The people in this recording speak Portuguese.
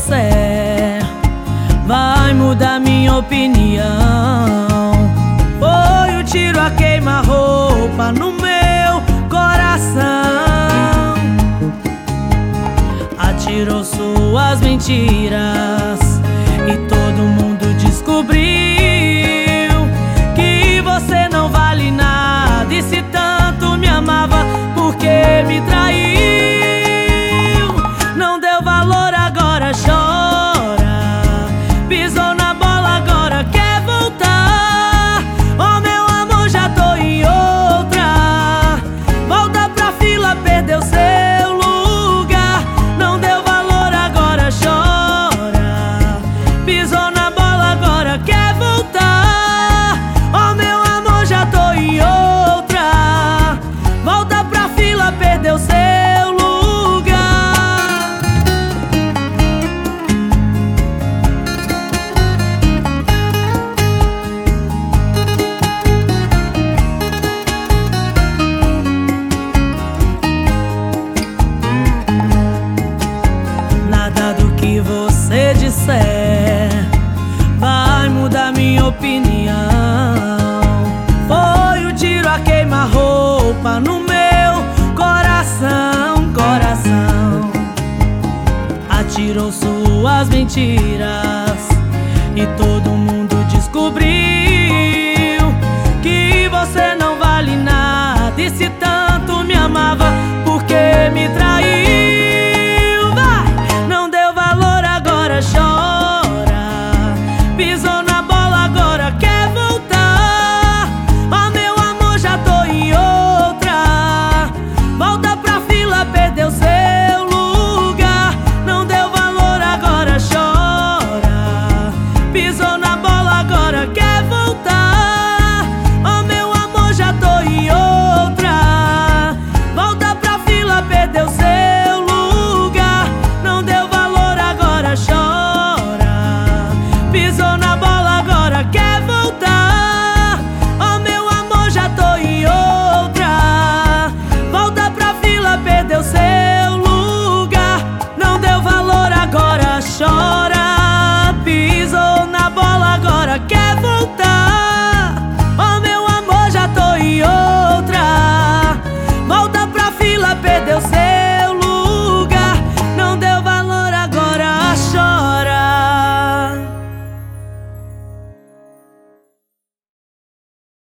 disser vai mudar minha opinião. Foi o tiro a queima-roupa no meu coração. Atirou suas mentiras e todo mundo descobriu que você não vale nada. E se tanto me amava, por que me traiu? Não deu valor, agora chora. Pisou na bola, agora quer voltar. Oh, meu amor, já tô em outra. Volta pra fila, perdeu seu lugar. Não deu valor, agora chora. Pisou na bola, agora quer voltar. Oh, meu amor, já tô em outra. Volta pra fila, perdeu seu lugar. Nada do que você disser vai mudar minha opinião. Foi o tiro a queima-roupa no meu coração, coração. Atirou suas mentiras e todo mundo descobriu que você não vale nada. E se tanto me amava, por que me